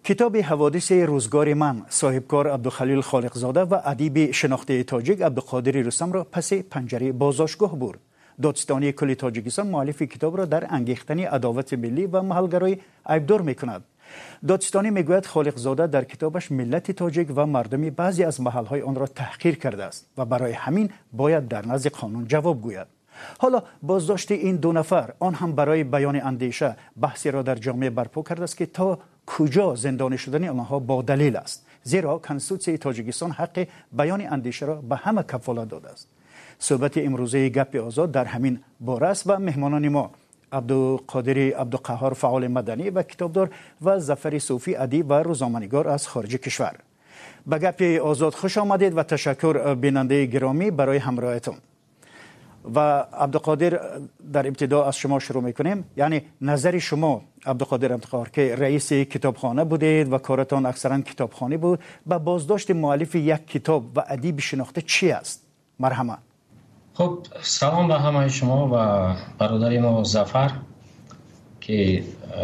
کتاب حوادث روزگار من صاحبکار عبدالخلیل خالقزاده و ادیب شناخته تاجیک عبدالقادر رستم را پس پنجره بازداشتگاه برد. دادستانی کل تاجیکستان مؤلف کتاب را در انگیختن عداوت ملی و محلگرایی عیبدار می‌کند. دادستانی میگوید خالقزاده در کتابش ملت تاجیک و مردمی بعضی از محل‌های آن را تحقیر کرده است و برای همین باید در نزد قانون جواب گوید. حالا بازداشت این دو نفر آن هم برای بیان اندیشه بحثی را در جامعه برپا کرده است که تا کجا زندانی شدن آنها با دلیل است، زیرا کنستیتوسیون تاجیکستان حق بیان اندیشه را به همه کفالت داده است. صحبت امروزه گپ آزاد در همین باره است و مهمانان ما عبدالقادر عبدالقهار فعال مدنی و کتابدار و ظفر صوفی ادیب و روزنامه‌نگار از خارج کشور. به گپ آزاد خوش آمدید و تشکر بیننده گرامی برای همراهیتون. و عبدالقادر در ابتدا از شما شروع میکنیم. یعنی نظر شما عبدالقادر عبدالقهار که رئیس کتابخانه بودید و کارتان اکثرا کتابخانه بود، به بازداشت مؤلف یک کتاب و ادیب شناخته چی است؟ مرحبا. خب سلام به همه شما و برادر ما ظفر که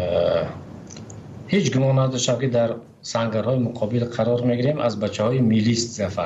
هیچ گمان نداشتم که در سنگرهای مقابل قرار میگیریم از بچه های میلیست ظفر.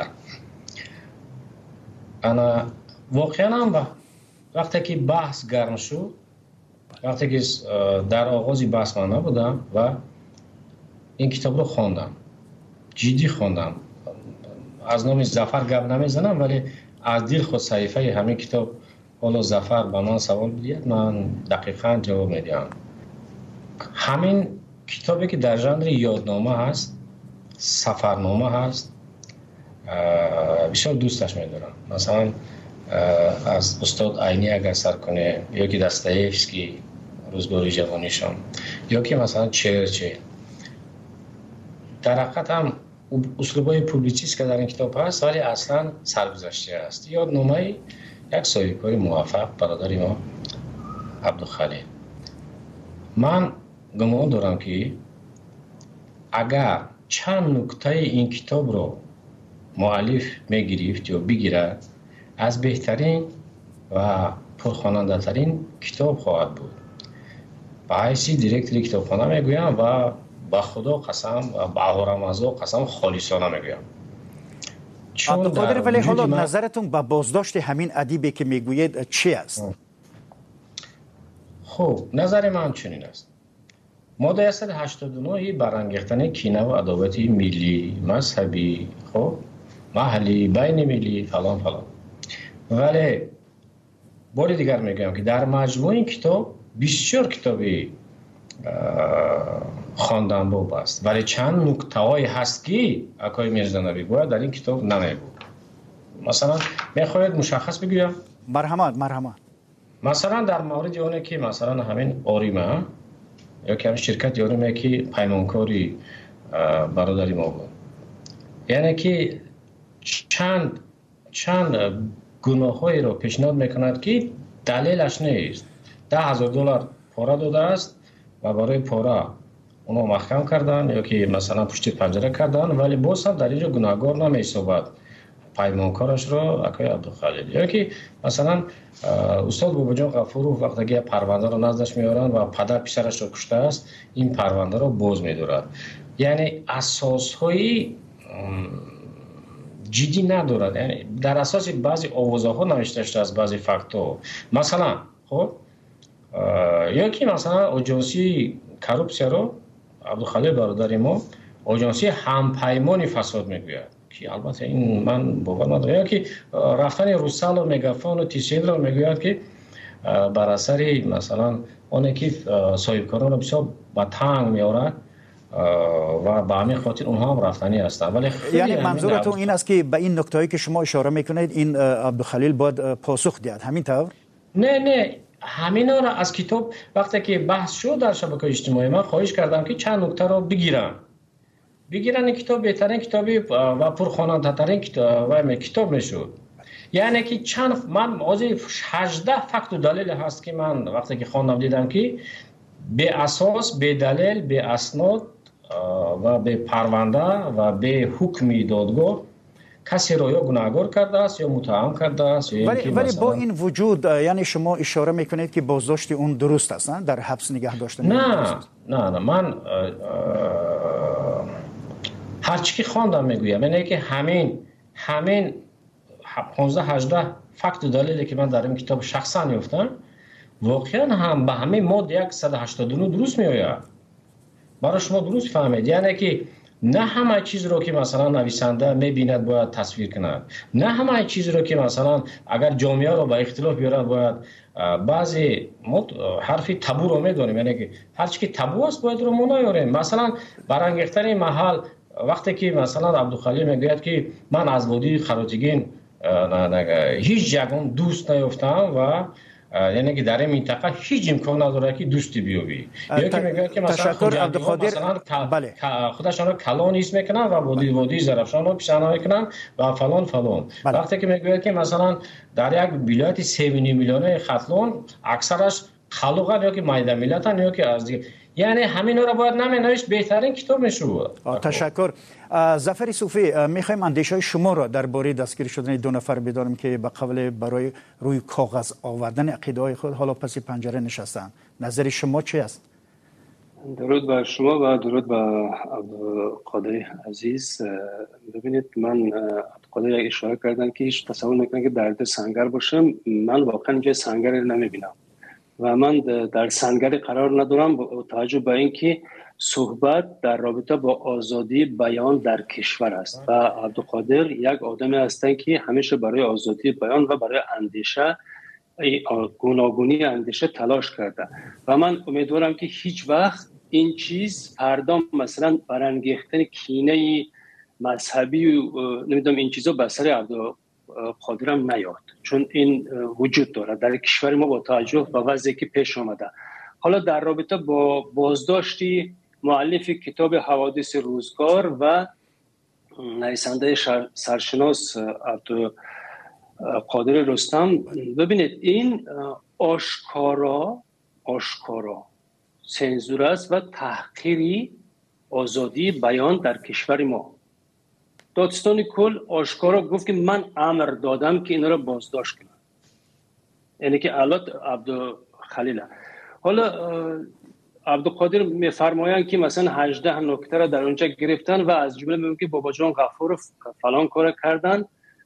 انا واقعا هم وقتی که بحث گرم شد، وقتی که در آغازی بحث من نبودم و این کتاب رو خواندم، جدی خواندم، از نام ظفر گپ نمیزنم ولی از دل خود صحیفه همین کتاب حالا ظفر به من سوال بدید من دقیقاً جواب میدم. همین کتابی که در ژانر یادنامه هست، سفرنامه هست، بسیار دوستش میدارم. مثلا از استاد عینی اگر سر کنه، یا که دستایفسکی روزگار جوانیشان، یا که مثلا چرچیل، در حقیقت هم اسلوبای پوبلیچیست که در این کتاب هست ولی اصلا سرگذشته است. یادنامه یک صاحبکار موفق برادر ما عبدالخلیل. من گمان دارم که اگر چند نکته این کتاب رو مؤلف میگرفت یا بگیرد، از بهترین و پرخواننده ترین کتاب خواهد بود. به حیث دیرکتور کتابخانه میگویم و با خدا قسم و با رمضان قسم خالصانه میگویم. عبدالقادر ولی حالا نظرتون به بازداشت همین ادیبی که میگوید چی است؟ خب نظر من چنین است. ماده 189 برانگیختن کینه و عداوت ملی، مذهبی، خب محلی، بین ملی فلان فلان. ولی بار دیگر میگم که در مجموع این کتاب بسیار کتابی خواندن بود است، ولی چند نکته‌ای هست که اکای میرزا نبی باید در این کتاب نمیبود. مثلا میخواید مشخص بگویم؟ مرحمت. مثلا در مورد اونه که مثلا همین آریمه یا که همین شرکت آریمه که پیمانکاری برادری ما بود، یعنی که چند گناهایی رو پیشنهاد میکند که دلیلش نیست. $10,000 پاره داده است و برای پاره اونو محکم کردن یا که مثلا پشت پنجره کردن، ولی باز هم در اینجا گناهگار نمی‌شود پیمانکارش رو اکای عبدالخلیل. یا که مثلا استاد باباجان غفورov وقتی که پرونده رو نزدش میارن و پدر پسرش رو کشته است، این پرونده رو باز می‌دارد. یعنی اساس‌های جدی ندارد. یعنی در اساس بعضی آوازه‌ها نوشته شده از بعضی فاکت‌ها. مثلا خب یا که مثلا آژانسی کروپسیا رو عبدالخلیل برادر ما آژانسی همپیمانی فساد میگوید که البته این من باور ندارم. یا که رفتن روسال و مگافون و تیسید رو میگوید که بر اثر مثلا اونه که صاحبکاران رو بسیار به تنگ میارد و به همین خاطر اونها هم رفتنی هستن. ولی یعنی منظورتون این است که به این نکته‌ای که شما اشاره میکنید این عبدالخلیل باید پاسخ دهد، همین طور؟ نه همینا را از کتاب وقتی که بحث شد در شبکه اجتماعی من خواهش کردم که چند نکته را بگیرن این کتاب بهترین کتابی و پرخواننده ترین کتاب میشد. یعنی که من از 18 فکت و دلیل هست که من وقتی که خواندم دیدم که به اساس، به دلیل، به اسناد و به پرونده و به حکم دادگاه کسی را یا گناهکار کرده است یا متهم کرده است. ولی با این وجود یعنی شما اشاره میکنید که بازداشت اون درست است، نه؟ در حبس نگه داشتن؟ نه من هرچی که خواندم میگویم اینه که همین 15-18 فکت و دلیلی که من در این کتاب شخصا یافتم واقعا هم به همین ماده 189 درست میآید. برای شما درست فهمید، یعنی که نه همه چیز رو که مثلا نویسنده میبیند باید تصویر کند، نه همه چیز رو که مثلا اگر جامعه رو به اختلاف بیارد باید بعضی حرفی تابو رو میدونیم، یعنی که هر چی که تابو است باید رو ما نیاریم. مثلا برانگیختن محل وقتی که مثلا عبدالخلیل میگوید که من از وادی خراجگین هیچ جگون دوست نیافتم و یعنی که در این منطقه هیچ امکان نداره که دوستی بیابی، یا که میگه که مثلا خودشان رو کلان نیست میکنن و وادی زرفشان رو پیشنهاد میکنن و فلان. وقتی که میگه که مثلا در یک ولایت 3.5 میلیون ختلون اکثرش خلوقن یا که مایده ملتن یا که از دیگه، یعنی همینا رو باید نمی‌نوشت، بهترین کتاب میشود. تشکر. ظفر صوفی، میخوایم اندیشه شما را درباره دستگیر شدن دو نفر بدانیم که به قول برای روی کاغذ آوردن عقیده های خود حالا پس پنجره نشستن. نظر شما چی است؟ درود بر شما و درود به عبدالقادر عزیز. ببینید، من عبدالقادر یک اشاره کردن که هیچ تصور نکنه که در سنگر باشم. من واقعا اینجا سنگر نمیبینم و من در سنگر قرار ندارم با توجه به اینکه صحبت در رابطه با آزادی بیان در کشور است و عبدالقادر یک آدمی هستن که همیشه برای آزادی بیان و برای اندیشه، گوناگونی اندیشه تلاش کرده و من امیدوارم که هیچ وقت این چیز فردا مثلا برانگیختن کینه مذهبی و نمیدونم این چیزا به سر عبدالقادر هم نیاد، چون این وجود داره در کشور ما با توجه به وضعی که پیش آمده. حالا در رابطه با بازداشتی مؤلف کتاب حوادث روزگار و نویسنده سرشناس عبدالقادر رستم، ببینید این آشکارا سنزور است و تحقیری آزادی بیان در کشور ما. دادستان کل آشکارا گفت که من امر دادم که اینا رو بازداشت کنن، یعنی که علت عبدالخلیل. حالا عبدالقادر میفرمایند که مثلا 18 نکته را در اونجا گرفتن و از جمله میگن که بابا جان غفور فلان کار کردن،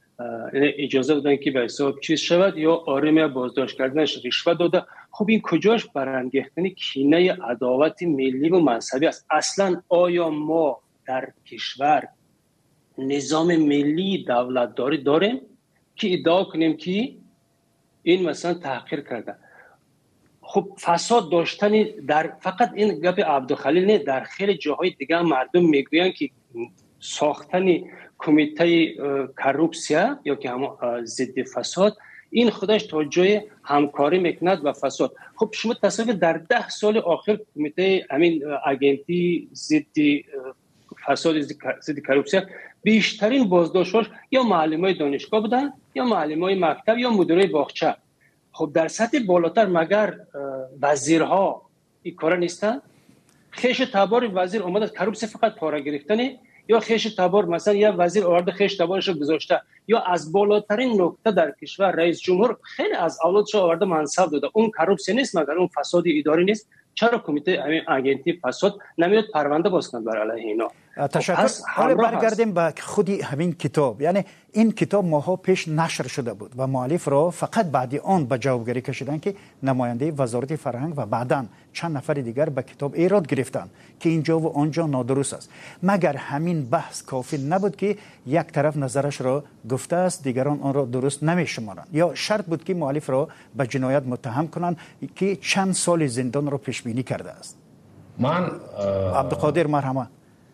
اجازه دادن که به حساب چیز شود یا آرمی بازداشت کردنش رشوه داده. خب این کجاش برانگیختن کینه عداوت ملی و مذهبی است؟ اصلا آیا ما در کشور نظام ملی دولتداری داریم که ادعا کنیم که این مثلا تحقیر کرده؟ خب فساد داشتن در فقط این گپ عبدالخلیل نه، در خیلی جاهای دیگه مردم میگویند که ساختن کمیته کروپسیا یا که هم ضد فساد این خودش توجه همکاری میکند و فساد. خب شما تصور در 10 سال آخر کمیته همین اجنتی ضد فساد ضد کروپسیا بیشترین بازداشت‌هاش یا معلمای دانشگاه بودن یا معلمای مکتب یا مدیرای باغچه. خب در سطح بالاتر مگر وزیرها این کارا نیستن؟ خیش تبار وزیر اومد از کروپسیا فقط پاره گرفتنه، یا خیش تبار مثلا یا وزیر آورده خیش تبارش رو گذاشته، یا از بالاترین نقطه در کشور رئیس جمهور خیلی از اولادش آورده منصب داده. اون کروپسیا نیست مگر اون فساد اداری نیست؟ چرا کمیته همین اجنتی فساد نمیاد پرونده باز کنه بر علیه اینا؟ تشکر. حالا برگردیم به خودی همین کتاب. یعنی این کتاب ماها پیش نشر شده بود و مؤلف را فقط بعد آن به جوابگیری کشیدن که نماینده وزارت فرهنگ و بعداً چند نفر دیگر به کتاب ایراد گرفتن که اینجا و آنجا نادرست است. مگر همین بحث کافی نبود که یک طرف نظرش را گفته است دیگران آن را درست نمی‌شمارند، یا شرط بود که مؤلف را به جنایت متهم کنند که چند سال زندان را پیش بینی کرده است؟ من عبدالقادر مرحمت،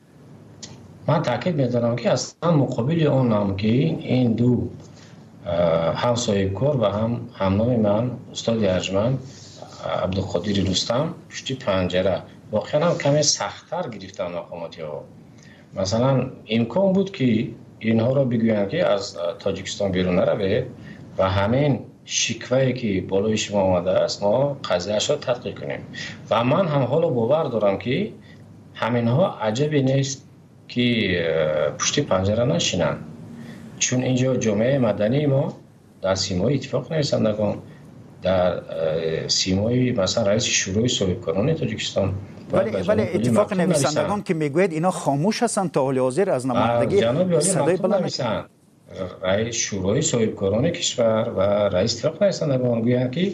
من تاکید می‌دارم که اصلا مقابل اون هم که این دو هم صاحب کار و هم نام من استاد ارجمند عبدالقادر رستم پشت پنجره واقعا هم کمی سخت‌تر گرفتن مقاماتی ها. مثلا امکان بود که اینها را بگویند که از تاجیکستان بیرون نروید و همین شکوه‌ای که بالای شما آمده است ما قضیه‌اش را تحقیق کنیم و من هم حالا باور دارم که همینها عجبی نیست که پشت پنجره نشینن، چون اینجا جامعه مدنی ما در سیمای اتفاق نویسندگان، در سیمای مثلا رئیس شورای صاحبکاران تاجیکستان ولی اتفاق نویسندگان که میگوید اینا خاموش هستند تا حال حاضر از نمایندگی صدای بلند نمیشن. رئیس شورای صاحبکاران کشور و رئیس اتفاق نویسندگان گویند که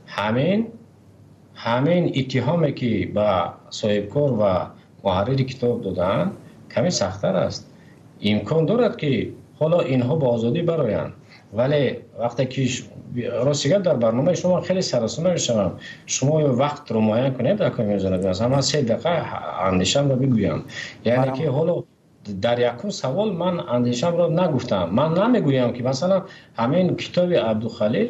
همین اتهامی که با صاحبکار و محرر کتاب دادن کمی سخت‌تر است. امکان دارد که حالا اینها با آزادی برآیند، ولی وقتی که راستیگر در برنامه شما خیلی سراسر میشم، شما وقت رو معین کنید در کار میزنید، مثلا من 3 دقیقه اندیشم رو بگویم. یعنی که حالا در یکم سوال من اندیشم رو نگفتم. من نمیگویم که مثلا همین کتاب عبدالخلیل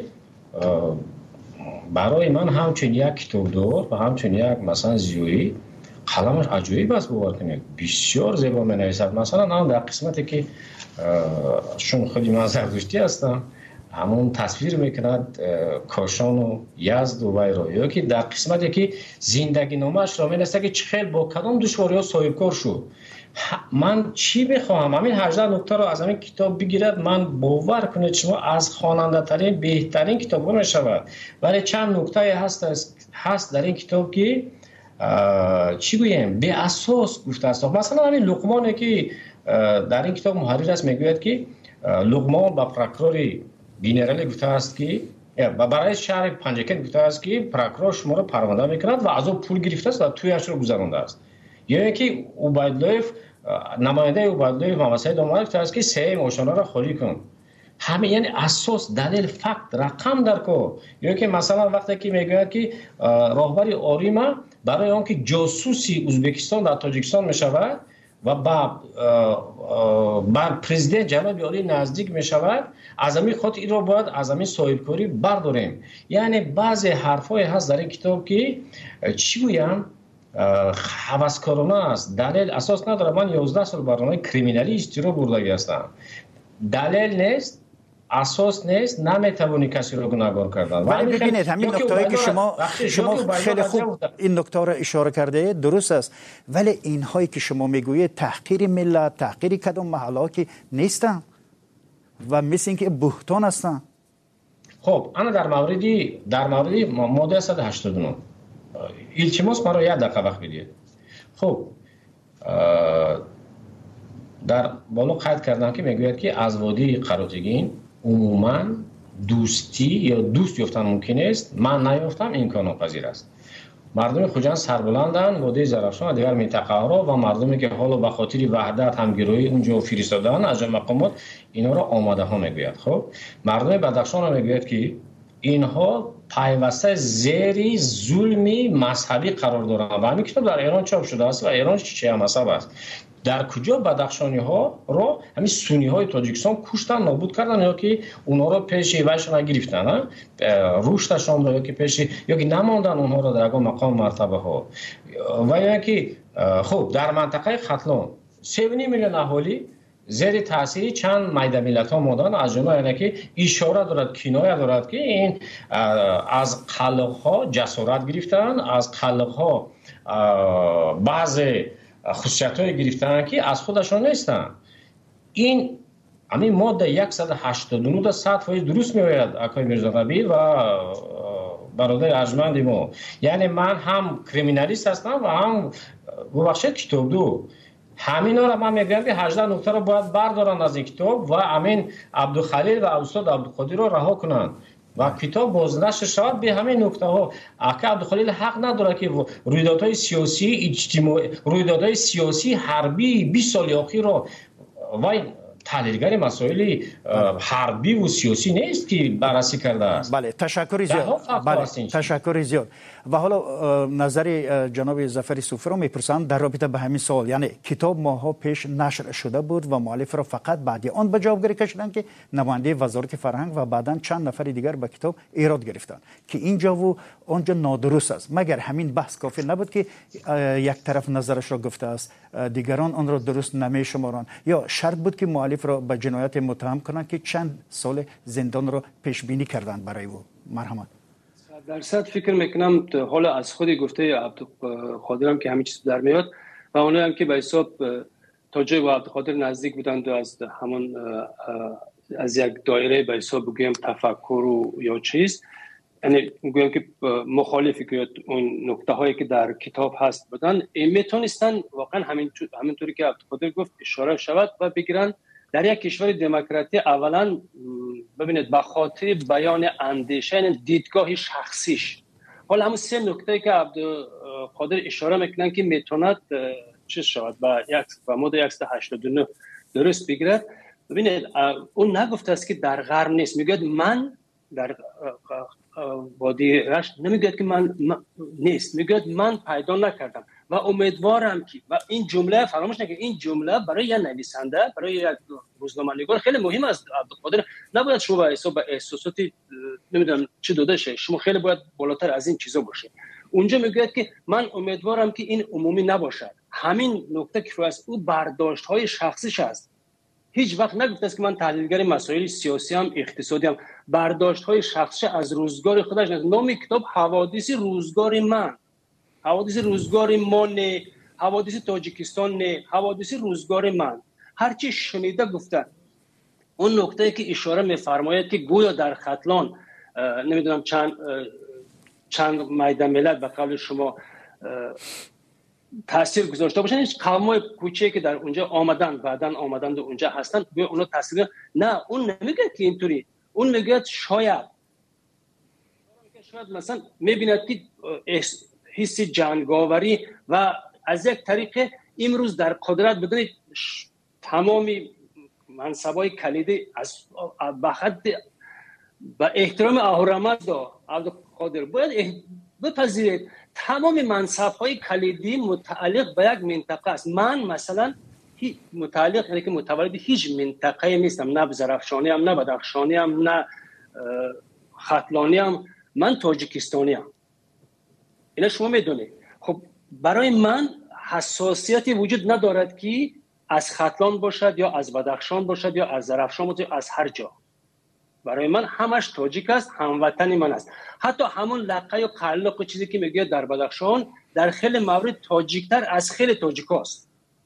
برای من همچون یک کتابدار و همچون یک مثلا زیویی قلمش عجیب است، باور کنید بسیار زیبا می‌نویسد. مثلا هم در قسمتی که چون خودی من زردشتی هستم، همون تصویر میکند کاشان و یزد و غیره، یا که در قسمتی که زندگی نامه‌اش را می‌نویسد که چه خیلی با کدام دشواری‌ها صاحبکار شد. من چی بخواهم همین 18 نکته رو از همین کتاب بگیرد، من باور کنید شما از خواننده ترین بهترین کتاب میشود. ولی چند نکته هست در این کتاب که چی گویم به اساس گفته است. مثلا همین لقمانی که در این کتاب محرر است میگوید که لقمان با پروکرور بینرال گفته است که و برای شهر پنجکن گفته است که پروکرور شما رو پرونده میکند و از او پول گرفته است و تویش رو گذرانده است. یعنی که عبیدالله نماینده عبیدالله محمد داماد گفته است که سه ماشینا را خالی کن. همه یعنی اساس دلیل فقط رقم در کار. یا که مثلا وقتی که میگوید که راهبر آریما برای آنکه جاسوسی ازبکستان در تاجیکستان میشود و با پرزیدنت جناب عالی نزدیک میشود، از همین خاطر این را باید از همین صاحبکاری برداریم. یعنی بعضی حرفای هست در این کتاب که چی گویم هوسکارانه است، دلیل اساس نداره. من 11 سال برنامه کریمینالی اجترا بردگی هستم، دلیل نیست، اساس نیست، نمیتوانی کسی رو گناهکار کردن. ولی ببینید همین نکته‌ای که شما خیلی خوب این نکته رو اشاره کرده درست است، ولی اینهایی که شما میگویید تحقیر ملت، تحقیر کدام محله که نیستن و مثل اینکه بهتان هستن. خب انا در موردی ماده 189 ایلچیموس مرا 1 دقیقه وقت بدید. خب در بالا قید کردن که میگوید که از وادی قراتگین عموما دوستی یا دوست یافتن ممکن است، من نیافتم، امکان ناپذیر است. مردم خوجند سربلندن، وادی زرافشان و دیگر منطقه ها و مردمی که حالا به خاطر وحدت همگرایی اونجا فرستادن از مقامات اینا را آماده ها میگوید. خب مردم بدخشان میگوید که اینها پیوسته زیر ظلمی مذهبی قرار دارند و همین کتاب در ایران چاپ شده است و ایران شیعه مذهب است. در کجا بدخشانی ها را همین سونی های تاجیکستان کشتن، نابود کردن، یا که اونا را پیش ایوهشان گرفتن، رشدشان را یا که پیش یا که نماندن اونها را در مقام مرتبه ها. و یا که خب در منطقه ختلان 3.5 میلیون اهالی زیر تاثیر چند میده ملت ها ماندن، از جمله اینه که اشاره دارد، کنایه دارد که این از قلق ها جسارت گرفتن، از قلق ها بعضی خصوصیت های گرفتن که از خودشان نیستن. این همین ماده 189 100% درست می‌آید آقای میرزا قبیل و برادر ارجمند ما. یعنی من هم کریمینالیست هستم و هم ببخشید کتابدو. همینا را من میگم که 18 نکته را باید بردارن از این کتاب و امین عبدالخلیل و استاد عبدالقادر را رها کنند و کتاب بازنشر شود به همین نکته ها. اگه عبدالخلیل حق نداره که رویدادهای سیاسی اجتماعی، رویدادهای سیاسی حربی 20 سال اخیر را و تحلیلگر مسائل حربی و سیاسی نیست که بررسی کرده است. بله تشکر زیاد. بله تشکر زیاد. و حالا نظر جناب ظفر صوفی رو میپرسم در رابطه به همین سوال. یعنی کتاب ماها پیش نشر شده بود و مؤلف را فقط بعد آن به جوابگیری کشیدن که نماینده وزارت فرهنگ و بعداً چند نفر دیگر به کتاب ایراد گرفتن که اینجا و اونجا نادرست است. مگر همین بحث کافی نبود که یک طرف نظرش را گفته است، دیگران آن را درست نمیشمارند، یا شرط بود که مؤلف را به جنایت متهم کنند که چند سال زندان را پیش بینی کردند برای او؟ مرحمت. درصد فکر میکنم حالا از خودی گفته عبدالقادرم که همین چیز در میاد و اونایی هم که به حساب تاجر و عبدالقادر نزدیک بودند و از همون از یک دایره به حساب بگویم تفکر و یا چیز یعنی میگم که مخالفی که اون نکته هایی که در کتاب هست بدن میتونستن واقعا همینطوری که عبدالقادر گفت اشاره شود و بگیرن در یک کشور دموکراتی. اولا ببینید به خاطر بیان اندیشه دیدگاه شخصیش، حالا همون سه نکته که عبدالقادر اشاره میکنن که میتوند چیز شود و ماده 189 درست بگیرد. ببینید اون نگفته است که در غرب نیست، میگه من در وادی رشت، نمیگه که من نیست، میگه من پیدا نکردم و امیدوارم که، و این جمله فراموش نکنید، این جمله برای یک نویسنده، برای یک روزنامه‌نگار خیلی مهم است. عبدالقادر نباید شما به احساساتی نمیدونم چی داده شه، شما خیلی باید بالاتر از این چیزا باشه. اونجا میگه که من امیدوارم که این عمومی نباشد. همین نکته که از او برداشت‌های شخصیش است. هیچ وقت نگفته است که من تحلیلگر مسائل سیاسی هم اقتصادی هم. برداشت‌های شخصی از روزگار خودش است. نام کتاب حوادث روزگار من، حوادث روزگار ما نه، حوادث تاجیکستان نه، حوادث روزگار من. هرچی شنیده گفته. اون نکته که اشاره می‌فرماید که گویا در ختلان نمیدونم چند میدان ملت به قول شما تاثیر گذاشته باشن، هیچ قومای کوچیکی که در اونجا آمدن بعدن آمدن و اونجا هستن به اونا تاثیر نه. اون نمیگه که اینطوری، اون میگه شاید مثلا میبیند که حس جنگاوری و از یک طریق امروز در قدرت بدون تمامی منصبای کلیدی از بخد با احترام اهورامزدا عبدالقادر باید بپذیرید تمام منصب‌های کلیدی متعلق به یک منطقه است. من مثلا متعلق یعنی که متولد هیچ منطقه نیستم، نه زرافشانی هم، نه بدخشانی هم، نه ختلانی هم، من تاجیکستانی هم. اینا شما میدونید. خب برای من حساسیتی وجود ندارد که از ختلان باشد یا از بدخشان باشد یا از زرافشان باشد یا از هر جا. برای من همش تاجیک است، هموطن من است. حتی همون لقه و قلق و چیزی که میگه در بدخشان در خیلی مورد تاجیکتر از خیلی تاجیکاست.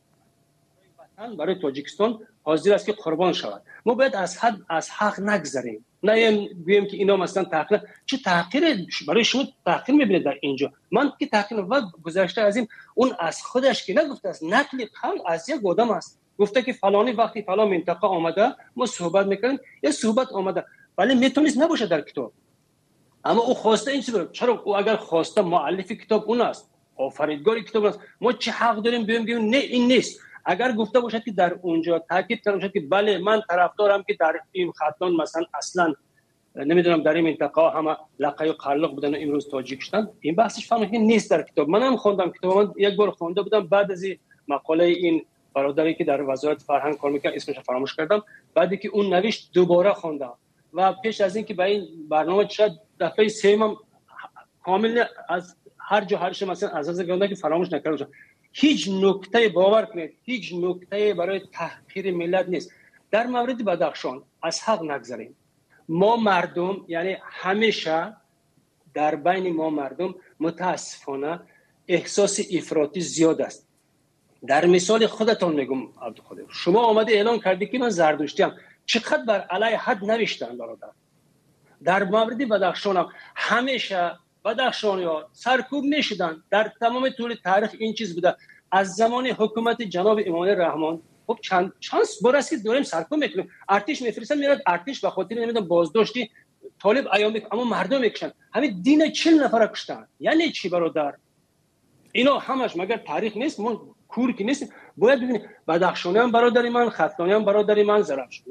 برای تاجیکستان حاضر است که قربان شود. ما باید از حق نگذریم، نه بگیم که اینا مثلا تحقیر. چه تحقیر برای شما تحقیر میبینید در اینجا؟ من که تحقیر و گذشته از این، اون از خودش که نگفته است، نقل قول از یک آدم است. گفته که فلانی وقتی فلان منطقه آمده ما صحبت میکنیم، یه صحبت آمده، ولی میتونست نباشه در کتاب. اما او خواسته این چیزو. چرا او اگر خواسته مؤلف کتاب اون است، آفریدگار کتاب است، ما چه حق داریم بگیم نه این نیست؟ اگر گفته باشد که در اونجا تاکید کرده باشد که بله من طرفدارم که در این ختلان مثلا اصلا نمیدونم در این منطقه همه لقای و قلق بودن و امروز تاجیک شدن، این بحثش فهمیدن نیست در کتاب. منم خوندم کتاب، من یک بار خونده بودم بعد از این مقاله این برادری که در وزارت فرهنگ کار میکنه اسمش فراموش کردم، بعدی که اون نوشت دوباره خوندم و پیش از این که به این برنامه شد دفعه سوم کامل از هر جا هرش مثلا از گنده که فراموش نکردم. هیچ نکته باور کنید، هیچ نکته برای تحقیر ملت نیست. در مورد بدخشان از حق نگذریم. ما مردم، یعنی همیشه در بین ما مردم متاسفانه احساس افراطی زیاد است. در مثال خودتون میگم عبدالقادر، شما آمده اعلام کردی که من زردشتیم، چقدر بر علیه حد نوشتن برادر. در مورد بدخشان هم همیشه بدخشانی‌ها سرکوب میشدن. در تمام طول تاریخ این چیز بوده. از زمان حکومت جناب امان رحمان خب چند بار است که داریم سرکوب میکنیم. ارتش میفرستن میاد، ارتش به خاطر نمیدونم بازداشتی طالب ایام اما مردم میکشن. همین دین 40 نفر کشتن. یعنی چی برادر؟ اینا همش مگر تاریخ نیست؟ ما کور کی نیست؟ باید ببینید بدخشانی هم برادری من، ختلانی هم برادری من، زرافشانی.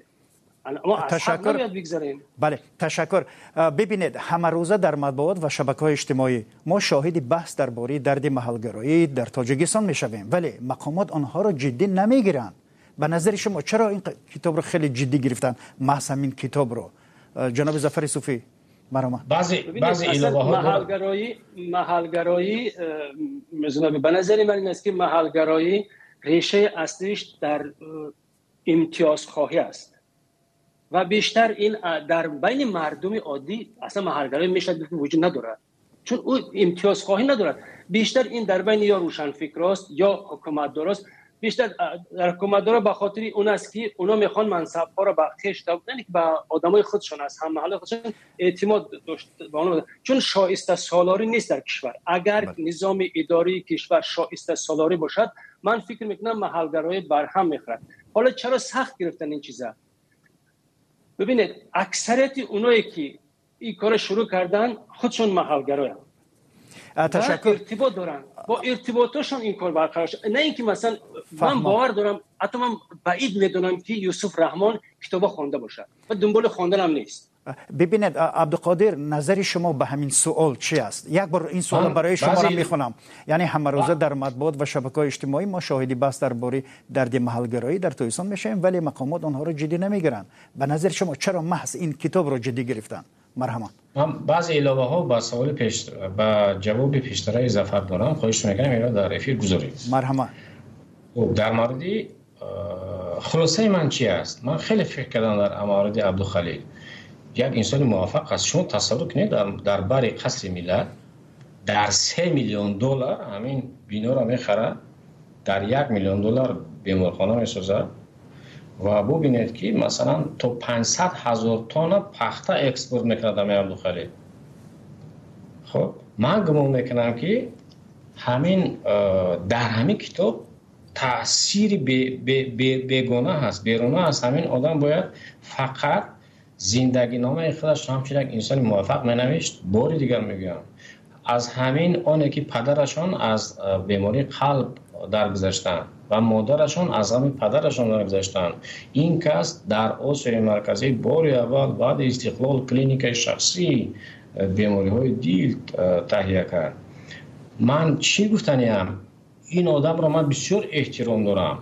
تشکر. بله تشکر. ببینید همه روزه در مطبوعات و شبکه‌های اجتماعی ما شاهد بحث درباره درد محلگرایی در تاجیکستان میشویم، ولی مقامات آنها را جدی نمیگیرند. به نظر شما چرا این کتاب را خیلی جدی گرفتن؟ محض همین کتاب رو جناب ظفر صوفی مرحبا. بعضی الهه‌ها محلگرایی مثلا به نظر من این است که محلگرایی ریشه اصلیش در امتیاز خواهی است و بیشتر این در بین مردم عادی اصلا محلگرایی میشه وجود ندارد، چون او امتیاز خواهی ندارد. بیشتر این در بین یا روشنفکراست یا حکومتداراست. بیشتر در حکومت داره به خاطر اون است که اونا میخوان منصب ها رو به خیش نه که به آدمای خودشون از هم محل خودشون اعتماد داشت چون شایسته سالاری نیست در کشور. اگر نظام اداری کشور شایسته سالاری باشد من فکر میکنم محلگرایی برهم میخورد. حالا چرا سخت گرفتن این چیزا؟ ببینید اکثریت اونایی که این کار شروع کردن خودشون محلگرایان. تشکر. ارتباط دارن با ارتباطشون این کار برقرار شد. نه اینکه مثلا من باور دارم حتی من بعید میدونم که یوسف رحمان کتاب خوانده باشه و دنبال خواندن هم نیست. ببینید عبدالقادر نظر شما به همین سوال چی است؟ یک بار این سوال برای شما را میخونم. یعنی همه روزه در مطبوعات و شبکه‌های اجتماعی ما شاهدی بحث درباره درد محلگرایی در تویسان میشیم ولی مقامات آنها را جدی نمیگیرند. به نظر شما چرا محض این کتاب را جدی گرفتن؟ مرحبا. من بعضی علاوه ها با سوال پیش با جواب پیشتر اضافه دارم. خواهش میکنم اینا در افیر گذارید. مرحبا. در مورد خلاصه من چی است؟ من خیلی فکر کردم در مورد عبدالخلیل. یک انسان موفق است. شما تصور کنید در بر قصر ملت در 3 میلیون دلار همین بنا را میخره، در 1 میلیون دلار بیمارخانه میسازه و ببینید که مثلا تو 500,000 تن پخته اکسپورت میکرد عبدالخلیل. خب من گمان میکنم که همین در همین کتاب تأثیر بیگانه هست، بیرونه هست. همین آدم باید فقط زندگی نامه خودش همچنین یک انسان موفق منوشت. باری دیگر میگم از همین آنه که پدرشان از بیماری قلب درگذشتن و مادرشان از همین پدرشان درگذشتن، این کس در آسیا مرکزی باری اول بعد استقلال کلینیک شخصی بیماری های دیل تهیه کرد. من چی گفتنیم؟ این آدم را من بسیار احترام دارم.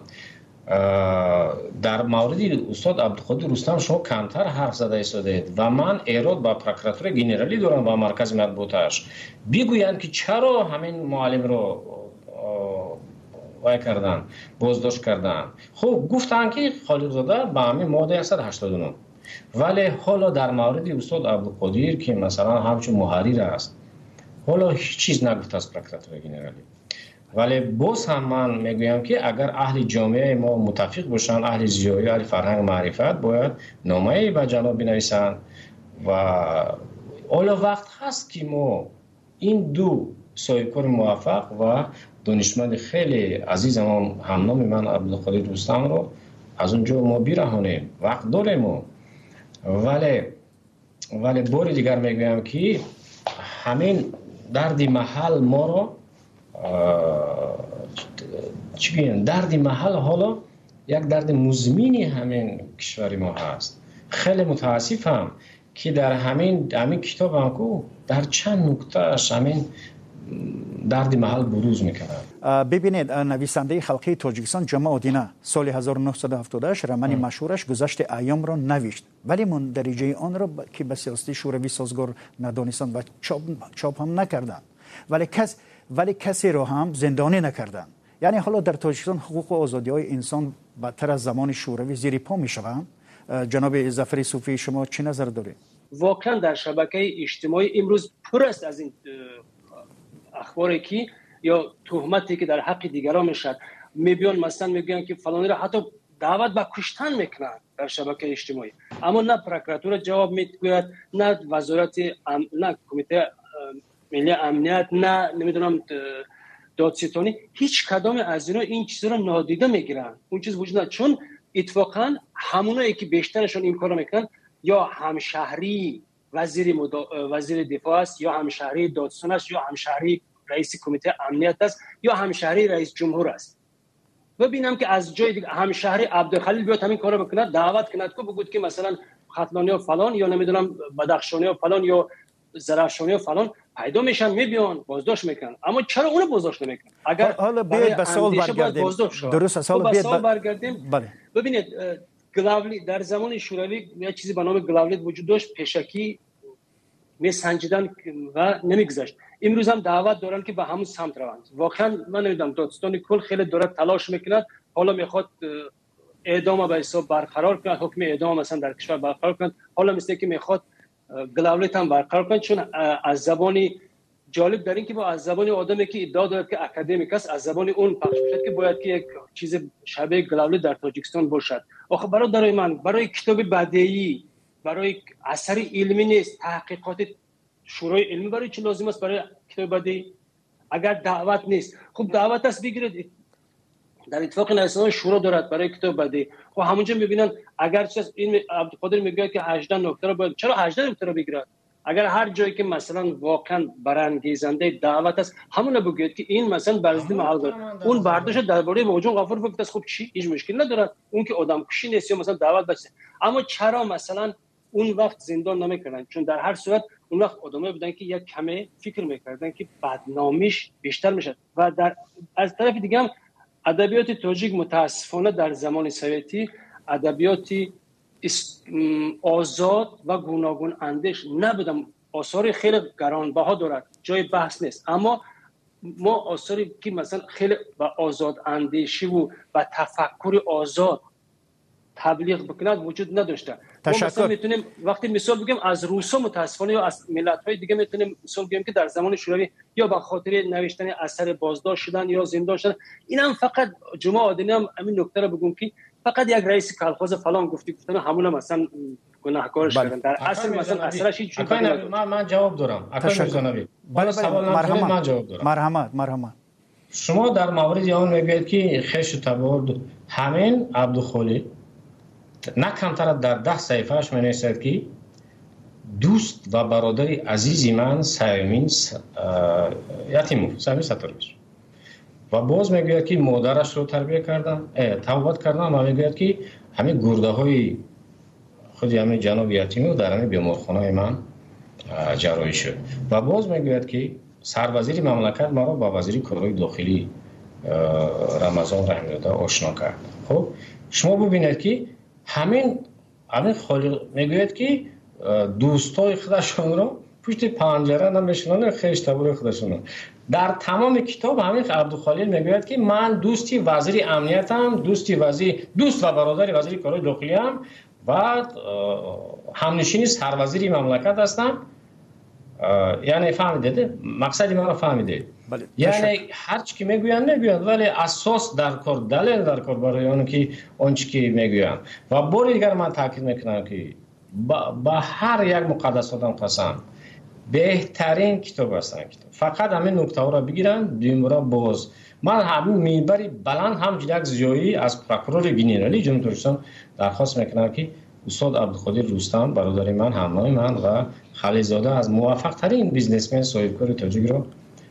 در مورد استاد عبدالقادر رستم شما کمتر حرف زده ایستادید و من ایراد با پروکراتور گنرالی دارم و مرکز مطبوعاتش. بگویند که چرا همین معلم رو وای کردن، بازداشت کردن. خب گفتن که خالقزاده به همین ماده 189. ولی حالا در مورد استاد عبدالقادر که مثلا همچون محرر است حالا هیچ چیز نگفته از پروکراتور گنرالی. ولی باز هم من میگویم که اگر اهل جامعه ما متفق باشن، اهل زیایی، اهل فرهنگ معرفت، باید نامه‌ای به جناب بنویسند و حالا وقت هست که ما این دو صاحبکار موفق و دانشمند خیلی عزیزم همنام من عبدالقادر رستم رو از اونجا ما بیرهانیم. وقت داریم ما. ولی بار دیگر میگویم که همین درد محل ما رو چی بگیم، درد محل حالا یک درد مزمینی همین کشور ما هست. خیلی متاسفم که در همین کتاب هم کو در چند نکتهش همین درد محل بروز میکنه. ببینید نویسنده خلقی تاجیکستان جمع الدین سال 1978 رمان مشهورش گذشت ایام را نوشت ولی مندرجه آن را که به سیاست شوروی سازگار ندانستند و چاپ هم نکردند ولی کسی را هم زندانی نکردند. یعنی حالا در تاجیکستان حقوق و آزادی های انسان بدتر از زمان شوروی زیر پا می شوند. جناب ظفر صوفی شما چی نظر دارید؟ واقعا در شبکه اجتماعی امروز پر است از این اخباری که یا تهمتی که در حق دیگران میشد. میبیان مثلا میگن که فلانی را حتی دعوت به کشتن میکنن در شبکه اجتماعی، اما نه پروکراتور جواب میگوید، نه وزارت نه کمیته ملی امنیت، نه نمیدونم دادستانی، هیچ کدام از اینا این چیزا رو نادیده میگیرن. اون چیز وجود نداره، چون اتفاقا همونایی که بیشترشون این کارو میکنن یا همشهری وزیر دفاع است، یا همشهری دادستان است، یا همشهری رئیس کمیته امنیت است، یا همشهری رئیس جمهور است. ببینم که از جای دیگه همشهری عبدالخلیل بیاد همین کارو بکنه، دعوت کنه کو بگوید که مثلا ختلانی و فلان یا نمیدونم بدخشانی و فلان یا زرافشانی و فلان پیدا میشن، میبیان بازداشت میکنن. اما چرا اونو بازداشت نمیکنن؟ اگر حالا بیاید به سوال برگردیم. درست است. حالا به سوال برگردیم. بله. ببینید گلاولی در زمان شوروی یه چیزی به نام گلاولی وجود داشت، پیشکی میسنجیدن و نمیگذشت. امروز هم دعوت دارن که به همون سمت روند. واقعا من نمیدونم دادستان کل خیلی داره تلاش میکنه، حالا میخواد اعدام به حساب برقرار کنه، حکم اعدام مثلا در کشور برقرار کنه. حالا مثل که میخواد گلاولیت هم برقرار کنه، چون از زبان جالب در این که با از زبان آدمی که ادعا دارد که اکادمیک است از زبان اون پخش بشد که باید که یک چیز شبیه گلاولی در تاجیکستان باشد. آخه برای من برای کتاب بدیعی، برای اثر علمی نیست، تحقیقات شورای علمی برای چی لازم است برای کتاب بدیعی؟ اگر دعوت نیست، خب دعوت است بگیرید. در اتفاق نهضت شورا دارد برای کتاب بدیعی. خب همونجا میبینن اگر چیز این عبدالقادر میگه که 18 نکته رو باید، چرا 18 نکته رو بگیرد؟ اگر هر جایی که مثلا واقعا برانگیزنده دعوت است همون رو بگید که این مثلا برزدی محل داره، اون برداشت درباره موجون غفور بگید است. خب چی هیچ مشکل ندارد، اون که آدم کشی نیست یا مثلا دعوت بشه. اما چرا مثلا اون وقت زندان نمیکردن؟ چون در هر صورت اون وقت آدمایی بودن که یک کمی فکر میکردن که بدنامیش بیشتر میشه. و در از طرف دیگه هم ادبیات تاجیک متاسفانه در زمان سویتی ادبیاتی آزاد و گوناگون اندیش نبودم. آثار خیلی گرانبها دارد، جای بحث نیست، اما ما آثاری که مثلا خیلی و آزاد اندیشی و تفکر آزاد تبلیغ بکند وجود نداشته. ما مثلا میتونیم وقتی مثال بگیم از روسا متاسفانه یا از ملت‌های دیگه میتونیم مثال بگیم که در زمان شوروی یا به خاطر نوشتن اثر بازداشت شدن یا زندان شدن. اینم فقط جمعه آدمی هم همین نکته رو بگم که فقط یک رئیس کالخوز فلان گفتن همون مثلا گناهکارش کردن. در اصل مثلا اثرش هیچ چیزی من جواب دارم. اکای میرزانبی بالا سوال نکنید، من جواب دارم. مرحمت. شما در مورد آن میگوید که خش و تبارد همین عبدالخالق نه کمتر در 10 صفحه‌اش می‌نویسد که دوست و برادری عزیزی من سیمین یتیم ستارش و باز میگوید که مادرش رو تربیت کردم، توبت کردم و میگوید که همین گرده های خودی همین جناب یتیم در همین بیمارخانه من جراحی شد و باز میگوید که سروزیر مملکت ما را با وزیر کارهای داخلی رمضان رحمتی الله آشنا کرد. خب شما ببینید که همین خالق میگوید که دوستای خودشون رو پشت پنجره نمیشونن، خیش تبور خودشون. در تمام کتاب همین عبدالخالق میگوید که من دوستی وزیر امنیتم، دوست و برادر وزیر کارهای داخلی ام و همنشینی سروزیر مملکت هستم. یعنی فهمیدید مقصد من رو فهمیدید؟ بله. یعنی هر چی که میگویند ولی اساس در کار، دلیل در کار برای اون که اون چی که میگویند. و بار دیگر من تاکید میکنم که با هر یک مقدساتم قسم بهترین کتاب هستن کتاب. فقط همین نکته ها را بگیرن، دیمورا باز من همین میبری بلند هم یک زیایی از پروکورور گنرالی جمهوری ترکستان درخواست میکنم که استاد عبدالقادر رستم برادر من، همنای من و خلیزاده از موفق ترین بیزنسمن صاحب کار تاجیک را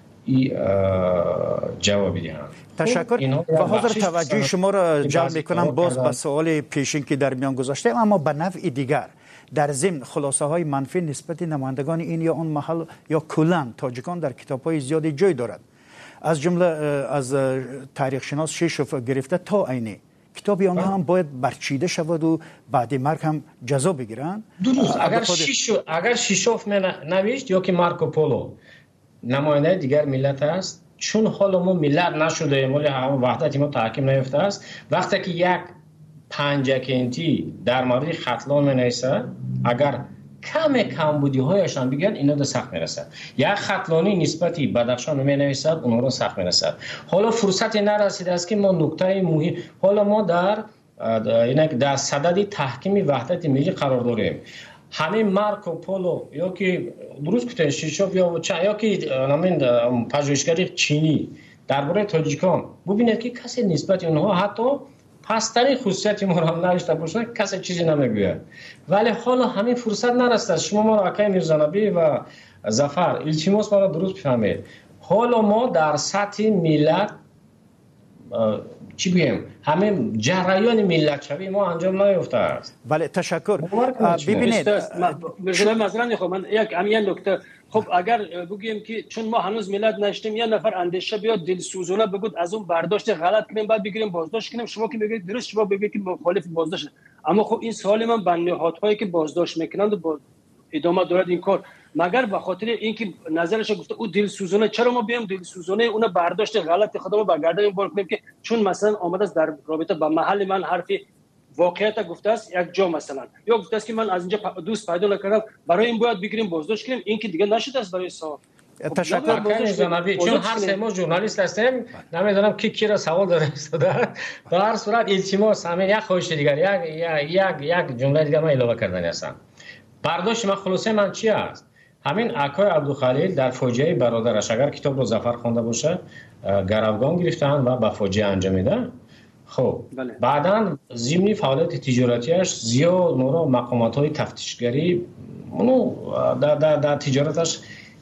جواب دهند. تشکر. و حاضر توجه شما را جلب میکنم باز به سوال پیشین که در میان گذاشتم، اما به نوع دیگر در ضمن خلاصه های منفی نسبت نمایندگان این یا اون محل یا کلان تاجیکان در کتاب های زیادی جای دارد. از جمله از تاریخ شناس شیشوف گرفته تا عینی کتابی آنها هم باید برچیده شود و بعد مرگ هم جزا بگیرن. درست. اگر شیشوف نوشت یا که مارکو پولو نماینده دیگر ملت است، چون حالا ما ملت نشده ولی هم وحدت ما تحکیم نیفته است، وقتی که یک پنجکنتی در مورد ختلان می‌نویسد اگر کم بودی هایشان بگن اینا در سخت میرسد. یک ختلانی نسبتی بدخشان می‌نویسد اونها را سخت میرسد. حالا فرصتی نرسیده است که ما نکته مهم، حالا ما در صدد تحکیم وحدت ملی قرار داریم. همین مارکو پولو یا که درست گفته شیشوف یا که همین پژوهشگری چینی درباره تاجیکان ببینید که کسی نسبت اونها حتی پستری خصوصیتی ما را هم نداشته باشه کسی چیزی نمیگوید. ولی حالا همین فرصت نرسید. شما ما را اکای میرزانبی و ظفر التماس ما را درست بفهمید. حالا ما در سطح ملت چی بگیم همین جریان ملت شوی ما انجام نیافته است. بله تشکر. ببینید مثلا من یک همین نکته، خب اگر بگیم که چون ما هنوز ملت نشدیم یه نفر اندیشه بیاد دلسوزانه بگید از اون برداشت غلط کنیم بعد بگیریم بازداشت کنیم، شما که میگید درست، شما بگید که مخالف بازداشت. اما خب این سوال من به نهادهایی که بازداشت میکنند و ادامه دارد این کار، مگر به خاطر اینکه نظرش گفته او دلسوزانه، چرا ما بیام دلسوزانه اون برداشت غلط خودمون برگردونیم بار کنیم که چون مثلا آمده است در رابطه با محل من حرفی واقعیت گفته است یک جا مثلا یا گفته است که من از اینجا دوست پیدا نکردم برای این باید بگیریم بازداشت کنیم، این که دیگه نشده است برای صاحب. تشکر. چون هر سه ما ژورنالیست هستیم، نمیدونم کی را سوال داره استاد. در هر صورت التماس همین یک خواهش دیگر، یک جمله دیگر من اضافه کردن هستم. برداشت من خلاصه من چی است؟ همین اکای عبدالخلیل در فاجعه برادرش اگر کتاب رو ظفر خوانده باشه گروگان گرفتن و به فاجعه انجامیده. خب بعداً ضمن فعالیت تجارتیش زیاد نورا مقامات‌های تفتیشگری اونو در تجارتش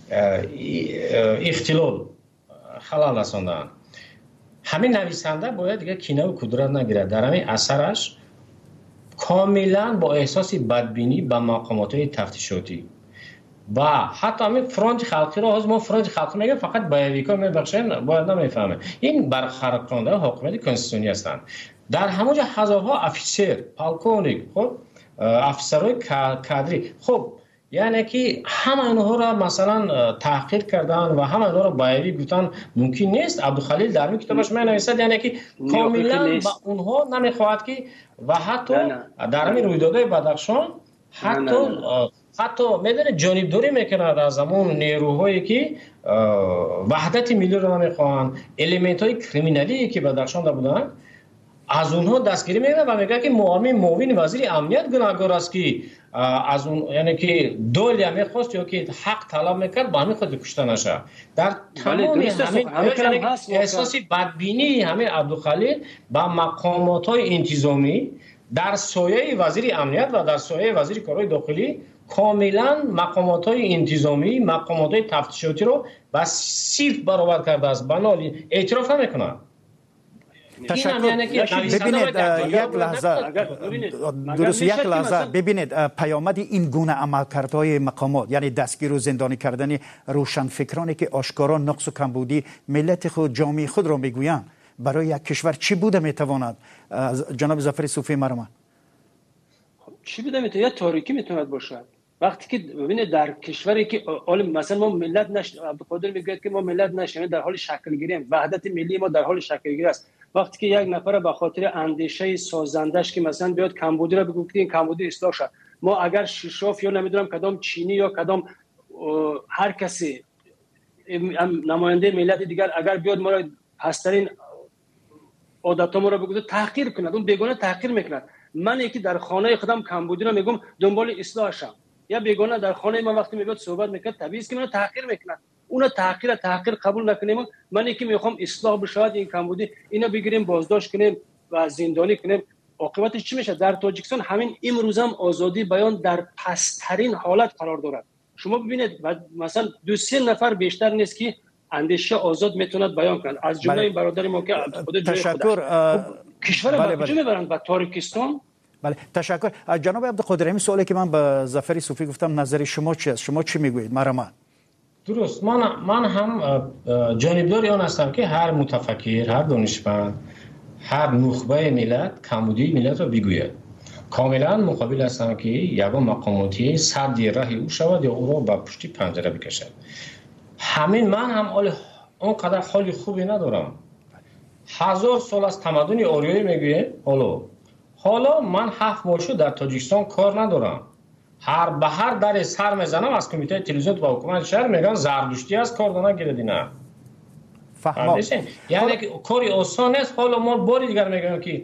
اختلال خلل رساندن. همین نویسنده باید دیگه کینه و کدورت نگیرد. در همین اثرش کاملا با احساس بدبینی به مقامات‌های تفتیشاتی و حتی همین فرانت خلقی را ما فرانت خلقی میگه فقط بایویکا میبخشن باید نمیفهمه. این برخلاف کننده حکومت کنستیتوشنی هستند. در همونجا هزارها افیسر، پالکونیک، خب افسرهای کادری، خب یعنی که همه اینها را مثلا تحقیر کردن و همه اینها را بایوی گفتن ممکن نیست. عبدالخلیل در این کتابش می نویسد یعنی که کاملا با اونها نمیخواهد که و حتی در همین رویدادهای بدخشان حتی میدونه جانبداری میکنند از همون نیروهایی که وحدت ملی رو نمیخواهند، الیمنت های کریمینالی که بدخشان در بودن از اونها دستگیری میکنند و میگه که معاون وزیر امنیت گناهکار است که از اون یعنی که دولی هم میخواست یا که حق طلب میکرد با همین خود کشته نشه. در تمام همین احساسی بدبینی همین عبدالخلیل با مقامات های انتظامی در سایه وزیر امنیت و در سایه وزیر کارهای داخلی کاملا مقامات های انتظامی، مقامات های تفتیشاتی رو با صفر برابر کرده است. بنابراین اعتراف نمیکنه. تشکر. ببینید یک لحظه ببینید پیامد این گونه عملکردهای مقامات یعنی دستگیر و زندانی کردن روشنفکرانی که آشکارا نقص و کمبودی ملت خود جامعه خود را میگویند برای یک کشور چی بوده میتواند؟ جناب ظفر صوفی مرحوم چی بوده میتونه؟ یا تاریکی میتواند باشد. وقتی که ببینید در کشوری که مثلا ما ملت عبدالقادر میگه که ما ملت نشیم، در حال شکلگیری ام، وحدت ملی ما در حال شکلگیری است. وقتی که یک نفر به خاطر اندیشه سازندش که مثلا بیاد کمبودی را بگه که این کمبودی اصلاح شد، ما اگر شیشاف یا نمیدونم کدام چینی یا کدام هر کسی نماینده ملت دیگر اگر بیاد ما را پسترین عادت‌ها ما را بگه تحقیر کند، اون بیگانه تحقیر میکند. من یکی در خانه خودم کمبودی را میگم دنبال اصلاحشم، یا بیگانه در خانه من وقتی میاد صحبت میکنه طبیعی است که منو تحقیر میکنه. اون تحقیر قبول نکنیم. من یکی میخوام اصلاح بشه این کمبودی اینا بگیریم بازداشت کنیم و زندانی کنیم، عاقبتش چی میشه؟ در تاجیکستان همین امروز هم آزادی بیان در پسترین حالت قرار دارد. شما ببینید مثلا 2-3 نفر بیشتر نیست که اندیشه آزاد میتوند بیان کنند، از جمله این برادر ما که خود تشکر. کشور به کجا میبرند؟ به تاریکستان. بله تشکر. جناب عبدالقادر، این سوالی که من به ظفر صوفی گفتم نظر شما چی است؟ شما چی میگویید؟ مرحمت. درست. من هم جانبدار آن هستم که هر متفکر، هر دانشمند، هر نخبه ملت کمبودی ملت را بگوید. کاملا مقابل هستم که یگان مقاماتی سد راه او شود یا او را به پشتی پنجره بکشد. همین من هم اونقدر حال خوبی ندارم. 1000 سال از تمدن آریایی میگویه. حالا من 7 ماه شد در تاجیکستان کار ندارم. به هر در سر میزنم از کمیته تلویزیون و حکومت شهر میگن زردشتی است کار نگیردی. نه فهمم. یعنی کاری آسان نیست. حالا ما باری دیگر میگم که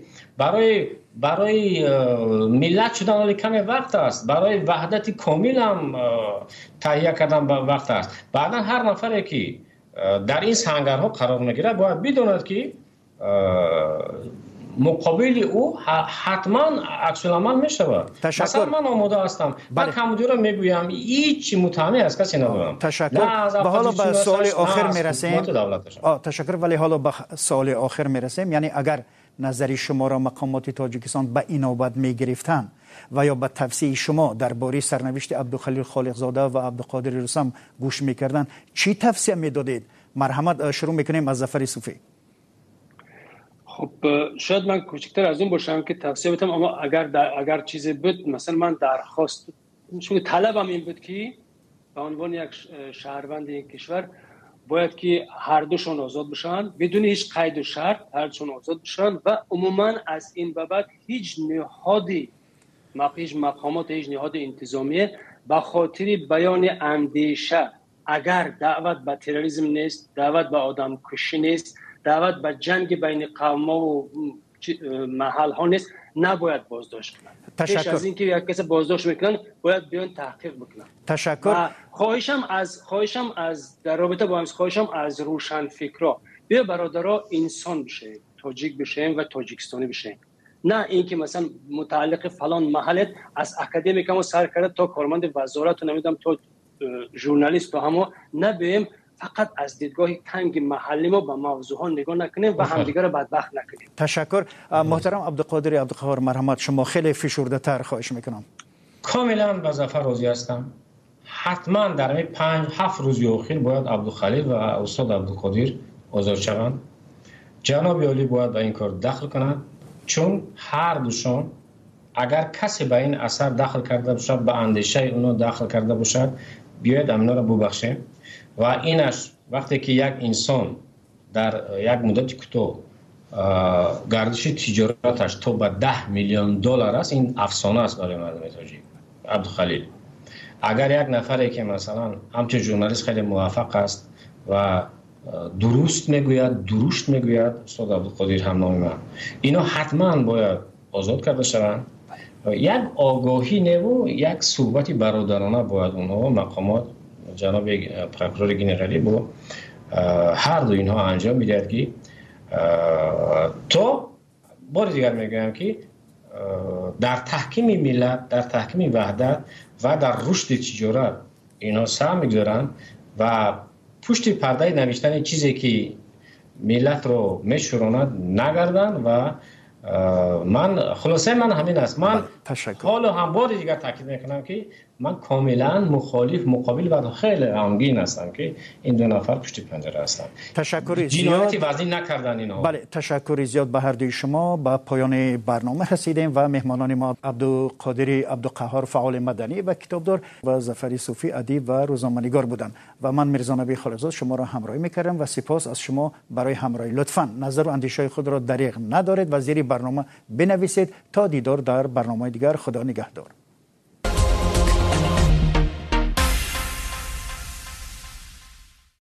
برای ملت شدن حالی کمی وقت است، برای وحدت کامل هم تهیه کردن وقت است. بعدا هر نفری که در این سنگرها قرار میگیره باید بداند که مقابل او حتما عکس العمل میشود. مثلا من آماده هستم. من کمبودی رو میگویم هیچ متهمی از کسی ندارم. تشکر. و حالا به سوال آخر میرسیم. تشکر. ولی حالا به سوال آخر میرسیم. یعنی اگر نظری شما را مقامات تاجیکستان به این نوبت میگرفتن و یا به توصیه شما درباره سرنوشت عبدالخلیل خالقزاده و عبدالقادر رستم گوش میکردن چی توصیه میدادید؟ مرحمت شروع میکنیم از ظفر صوفی. خب شاید من کوچکتر از اون باشم که توصیه بدم، اما اگر چیزی بود مثلا من درخواست طلبم این بود که به عنوان یک شهروند این کشور باید که هر دوشون آزاد بشن بدون هیچ قید و شرط، هر دوشون آزاد بشن و عموما از این بابت هیچ نهادی هیچ مقامات هیچ نهاد انتظامی به خاطر بیان اندیشه اگر دعوت به تروریسم نیست، دعوت به آدم کشی نیست، دعوت به جنگ بین قوم و محل ها نیست، نباید بازداشت کنند. پیش از اینکه یک کس بازداشت میکنن باید بیان تحقیق بکنن. تشکر. خواهشم از در رابطه با خواهشم از روشن فکرا، بیا برادرها انسان بشه، تاجیک بشیم و تاجیکستانی بشیم، نه اینکه مثلا متعلق فلان محلت از اکادمیکمو سر کرده تا کارمند وزارت و نمیدونم تا ژورنالیست تو همو نبیم، فقط از دیدگاه تنگ محلی ما به موضوع ها نگاه نکنیم و همدیگر رو بدبخت نکنیم. تشکر. محترم عبدالقادر عبدالقهار مرحمت، شما خیلی فشرده تر خواهش میکنم. کاملا به ظفر راضی هستم. حتما در 5-7 روز اخیر باید عبدالخلیل و استاد عبدالقادر آزاد شوند. جناب عالی باید به این کار دخل کنند، چون هر دوشان اگر کسی به این اثر دخل کرده باشد، به اندیشه اونو دخل کرده باشد، بیاید امنا را ببخشیم. و اینش وقتی که یک انسان در یک مدت کوتاه گردش تجارتش تا به 10 میلیون دلار است، این افسانه است برای مردم تاجیک. عبدالخلیل اگر یک نفری که مثلا همچون ژورنالیست خیلی موفق است و درست میگوید، درشت میگوید، استاد عبدالقادر هم نام من، اینا حتما باید آزاد کرده شوند. یک آگاهی نو، یک صحبتی برادرانه باید اونها مقامات جناب پروکورور جنرالی با هر دو اینها انجام میدهد که تا بار دیگر میگویم که در تحکیم ملت، در تحکیم وحدت و در رشد تجارت اینا سهم میگذارن و پشت پرده نوشتن چیزی که ملت رو میشوراند نگردن. و من خلاصه من همین است. من حالا هم بار دیگر تاکید میکنم که من کاملا مخالف، مقابل و خیلی غمگین هستم که این دو نفر پشت پنجره هستن. تشکر جنایتی وزنی نکردن اینها. بله، تشکر زیاد به هر دوی شما. به پایان برنامه رسیدیم و مهمانان ما عبدالقادر عبدالقهار فعال مدنی و کتابدار و ظفر صوفی ادیب و روزنامه‌نگار بودند و من میرزا نبی خالقزاد شما را همراهی میکردم و سپاس از شما برای همراهی. لطفاً نظر و اندیشه خود را دریغ ندارید و زیر برنامه بنویسید. تا دیدار در برنامه دیگر، خدا نگهدار.